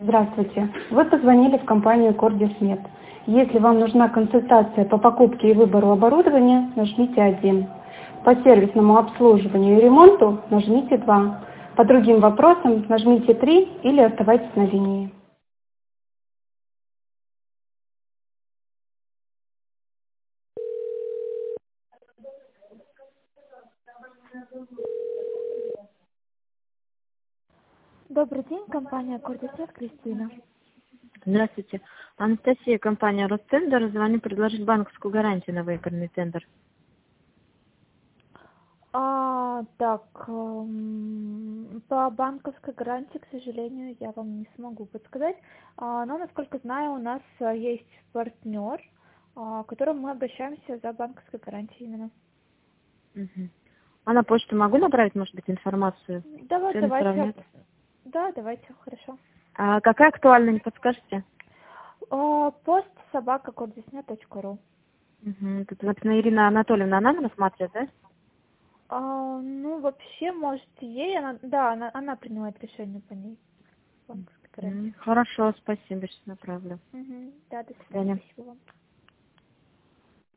Здравствуйте. Вы позвонили в компанию Cordismed. Если вам нужна консультация по покупке и выбору оборудования, нажмите 1. По сервисному обслуживанию и ремонту нажмите 2. По другим вопросам нажмите 3 или оставайтесь на линии. Добрый день, компания Кордисет, Кристина. Здравствуйте. Анастасия, компания Ростендер. Звоню предложить банковскую гарантию на выигранный тендер. По банковской гарантии, к сожалению, я вам не смогу подсказать. Но, насколько знаю, у нас есть партнер, к которому мы обращаемся за банковской гарантией именно. Угу. А на почту могу направить, может быть, информацию? Цены Давайте. сравнят. Да, давайте, хорошо. А какая актуальная, не подскажете? Пост собака.кордисnet.ру. Угу. Тут написано Ирина Анатольевна, она нас смотрит, да? Ну, вообще, может, ей, она принимает решение по ней. Банковской гарантии. Хорошо, спасибо, сейчас направлю. Да, до До свидания, свидания. спасибо вам.